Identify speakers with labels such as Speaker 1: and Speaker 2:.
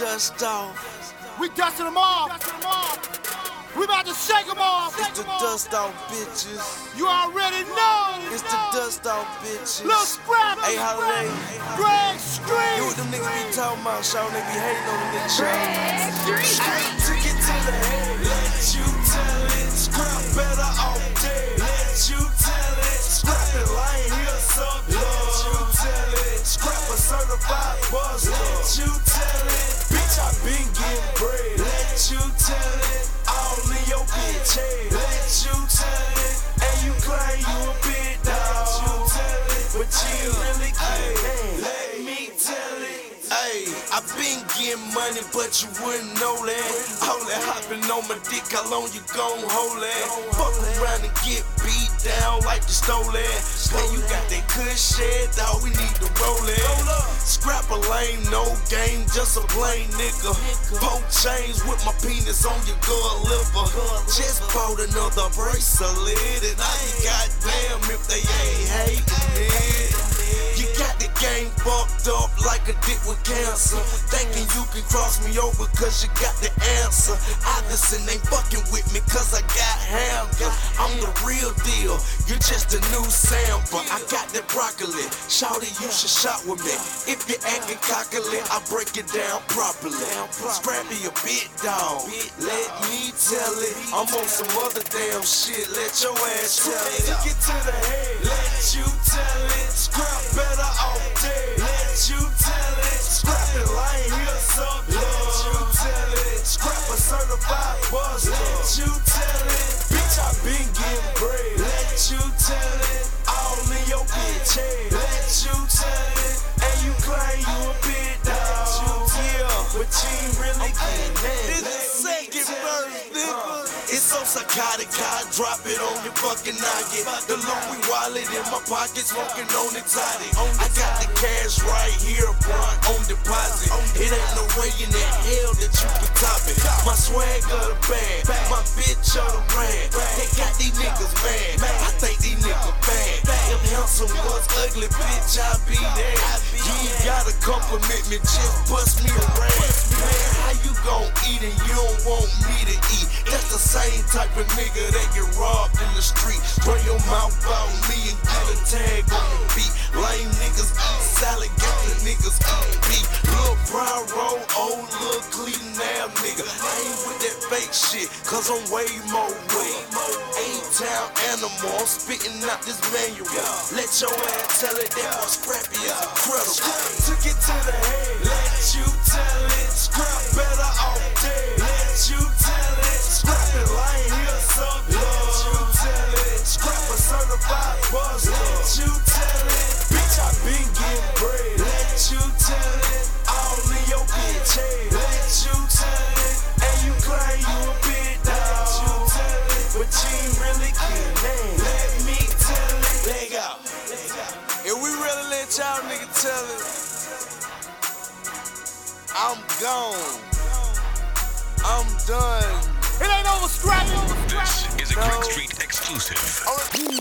Speaker 1: dust off.
Speaker 2: We dusting them off. We about to shake them off.
Speaker 1: It's the dust off, bitches.
Speaker 2: You already know.
Speaker 1: It's the dust off, bitches.
Speaker 2: Lil Scrap.
Speaker 1: Hey, Holiday.
Speaker 2: Greg Street.
Speaker 1: You what them niggas be talking about, y'all. They be hating on the niggas, y'all.
Speaker 3: Greg
Speaker 1: Scrap took it to the head. Let you tell it. Scrap better all day. Let you tell it. Scrap it like here, suck. Let you tell it. Scrap a certified buzz. Let you tell it. Bitch, I been getting bread. Let you tell it. All in your bitch head. Let you tell it. And you claim you a big dog. Let you tell it. But you really can't. Let me tell it. Hey, I been getting money, but you wouldn't know that. All that hopping on my dick, how long you gon' hold that? Fuck around and get beat down like you stole that. Man, you got that good shit, dawg, we need to roll it. Scrap a lame, no game, just a plain nigga. Poke chains with my penis on your good liver. Just bought another bracelet, and I be goddamn if they ain't hating it. You got the game fucked up like a dick with cancer. Thinking you can cross me over cause you got the answer. Iverson ain't fucking with me cause I got hammer. I'm the real deal, you're just a new sample. I got that broccoli, shawty you should shop with me. If you're acting cockily, I break it down properly. Scrappy a bit dog, let me tell it. I'm on some other damn shit, let your ass tell it. Took it to the head, let you tell it. Scrap better all day, let you tell it. Scrap it like here, suck. Let you tell it. Scrap a certified buzz, let you tell it. Bitch, I been getting bread, let you tell it. All in your bitch head, let you tell it. And you claim you a big dog, yeah, but you ain't really getting that. This is second verse, nigga. It's so psychotic, I drop it on your fucking noggin. The Louis wallet in my pocket, smoking on exotic. I got the cash right here, bro, on deposit. It ain't no way in the hell that you can top it. My swag of the bag, my bitch of the brand. They got these niggas mad, I think these niggas bad. If handsome was ugly, bitch, I be there. You ain't gotta compliment me, just bust me around. Man, how you gon' eat and you don't want me to eat? That's the same type of nigga that get robbed in the street. Spray your mouth out me and get a tag on the beat. Lame niggas eat salad, gangster niggas eat beef. Lil' brown roll, old lil' clean now nigga. I ain't with that fake shit, cause I'm way more real. A-town animal, I'm spitting out this manual. Let your ass tell it that my Scrappy is incredible. Took it to the head, let you tell it. Scrap better all day, let you tell it. Scrap it like here, suck. Let you tell it. Scrap a certified buzz, let you tell it. Bitch, I been getting bread, let you tell it. All in your bitch head, let you tell it. And you claim you a big dog, let you tell it. But you ain't really getting that. Let me tell it. Leg out. If we really let y'all nigga tell it, I'm gone. I'm done.
Speaker 2: It ain't over, Scrappy.
Speaker 4: This is a Greg Street exclusive.